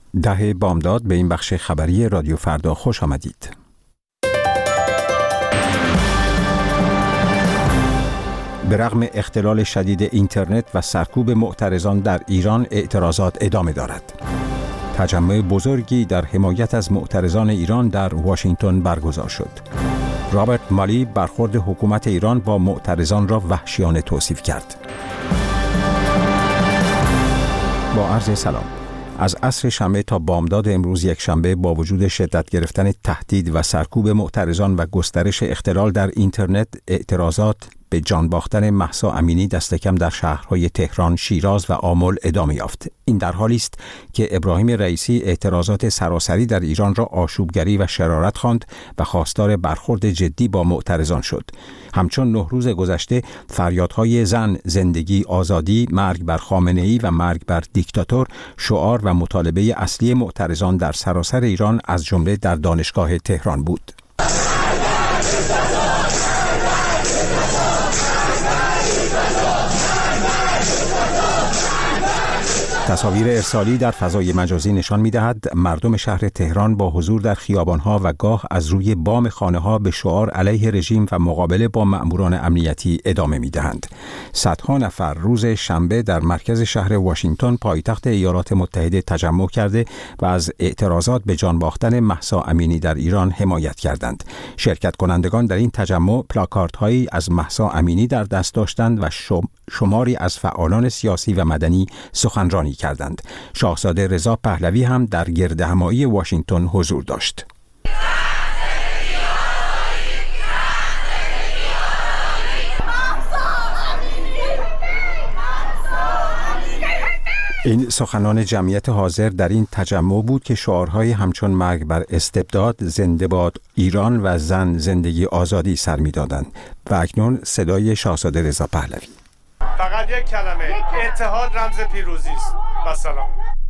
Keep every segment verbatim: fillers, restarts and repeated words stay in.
ده بامداد به این بخش خبری رادیو فردا خوش آمدید. به رغم اختلال شدید اینترنت و سرکوب معترضان در ایران، اعتراضات ادامه دارد. تجمع بزرگی در حمایت از معترضان ایران در واشنگتن برگزار شد. رابرت مالی برخورد حکومت ایران با معترضان را وحشیانه توصیف کرد. با عرض سلام. از عصر شنبه تا بامداد امروز یک شنبه با وجود شدت گرفتن تهدید و سرکوب معترضان و گسترش اختلال در اینترنت، اعتراضات به جان باختن مهسا امینی دست کم در شهرهای تهران، شیراز و آمل ادامه یافت. این در حالی است که ابراهیم رئیسی اعتراضات سراسری در ایران را آشوبگری و شرارت خواند و خواستار برخورد جدی با معترضان شد. همچون نه روز گذشته فریادهای زن، زندگی، آزادی، مرگ بر خامنه‌ای و مرگ بر دیکتاتور شعار و مطالبه اصلی معترضان در سراسر ایران از جمله در دانشگاه تهران بود. تصاویر ارسالی در فضای مجازی نشان می‌دهد مردم شهر تهران با حضور در خیابان‌ها و گاه از روی بام خانه‌ها به شعار علیه رژیم و مقابله با مأموران امنیتی ادامه می‌دهند. صدها نفر روز شنبه در مرکز شهر واشنگتن، پایتخت ایالات متحده، تجمع کرده و از اعتراضات به جان باختن مهسا امینی در ایران حمایت کردند. شرکت کنندگان در این تجمع پلاکاردهایی از مهسا امینی در دست داشتند و شماری از فعالان سیاسی و مدنی سخنرانی کردند. شاهزاده رضا پهلوی هم در گردهمایی واشنگتن حضور داشت. این سخنان جمعیت حاضر در این تجمع بود که شعارهای همچون مرگ بر استبداد، زنده باد ایران و زن، زندگی، آزادی سر می‌دادند. و اکنون صدای شاهزاده رضا پهلوی. فقط یک کلمه، اتحاد رمز پیروزی است. و سلام.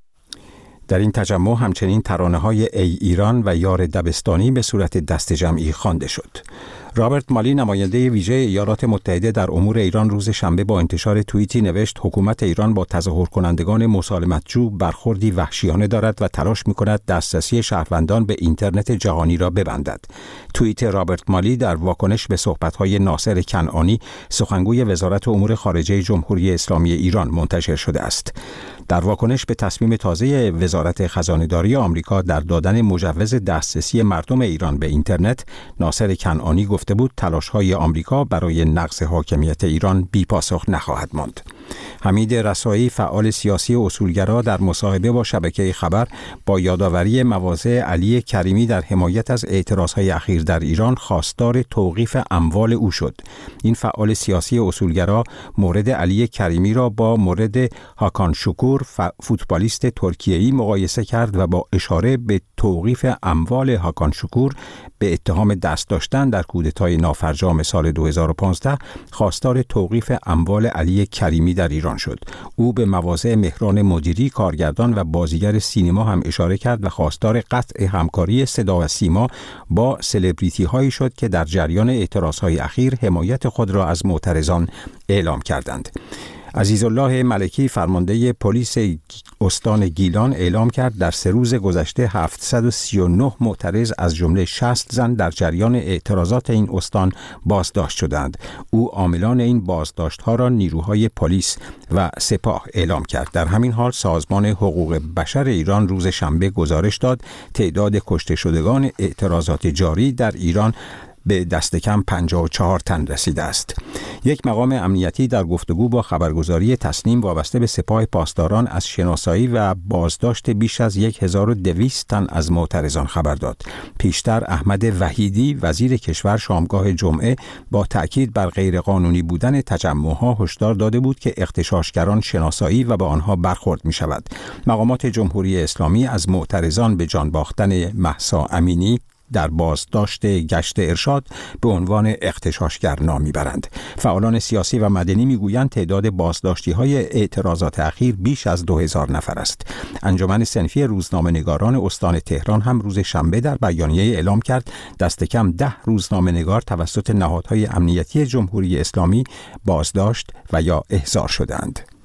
در این تجمع همچنین ترانه‌های ای ایران و یار دبستانی به صورت دست جمعی خوانده شد. رابرت مالی، نماینده ویژه ایالات متحده در امور ایران، روز شنبه با انتشار توییتی نوشت حکومت ایران با تظاهر کنندگان مسالمتجو برخوردی وحشیانه دارد و تلاش می‌کند دسترسی شهروندان به اینترنت جهانی را ببندد. توییت رابرت مالی در واکنش به صحبت‌های ناصر کنعانی، سخنگوی وزارت امور خارجه جمهوری اسلامی ایران، منتشر شده است. در واکنش به تصمیم تازه وزارت خزانه‌داری آمریکا در دادن مجوز دسترسی مردم ایران به اینترنت، ناصر کنعانی گفته بود تلاش‌های آمریکا برای نقض حاکمیت ایران بی‌پاسخ نخواهد ماند. حمید رسایی، فعال سیاسی اصولگرا، در مصاحبه با شبکه خبر با یادآوری مواضع علی کریمی در حمایت از اعتراضهای اخیر در ایران خواستار توقیف اموال او شد. این فعال سیاسی اصولگرا مورد علی کریمی را با مورد هاکان شکور، فوتبالیست ترکیه‌ای، مقایسه کرد و با اشاره به توقیف اموال هاکان شکور به اتهام دست داشتن در کودتای نافرجام سال دو هزار و پانزده خواستار توقیف اموال علی کریمی در ایران شد. او به مواضع مهران مدیری، کارگردان و بازیگر سینما هم اشاره کرد و خواستار قطع همکاری صدا و سیما با سلبریتی هایی شد که در جریان اعتراضهای اخیر حمایت خود را از معترضان اعلام کردند. عزیزالله ملکی، فرمانده پلیس استان گیلان، اعلام کرد در سه روز گذشته هفتصد و سی و نه معترض از جمله شصت زن در جریان اعتراضات این استان بازداشت شدند. او عاملان این بازداشت‌ها را نیروهای پلیس و سپاه اعلام کرد. در همین حال سازمان حقوق بشر ایران روز شنبه گزارش داد تعداد کشته شدگان اعتراضات جاری در ایران به دست کم پنجاه و چهار تن رسیده است. یک مقام امنیتی در گفتگو با خبرگزاری تسنیم وابسته به سپاه پاسداران از شناسایی و بازداشت بیش از هزار و دویست تن از معترضان خبر داد. پیشتر احمد وحیدی، وزیر کشور، شامگاه جمعه با تأکید بر غیرقانونی بودن تجمعها هشدار داده بود که اغتشاشگران شناسایی و به آنها برخورد می شود. مقامات جمهوری اسلامی از معترضان به جان باختن مهسا امینی در بازداشت گشت ارشاد به عنوان اغتشاشگر نام میبرند. فعالان سیاسی و مدنی میگویند تعداد بازداشتی‌های اعتراضات اخیر بیش از دو هزار نفر است. انجمن صنفی روزنامه‌نگاران استان تهران هم روز شنبه در بیانیه اعلام کرد دست کم ده روزنامه‌نگار توسط نهادهای امنیتی جمهوری اسلامی بازداشت و یا احضار شدند.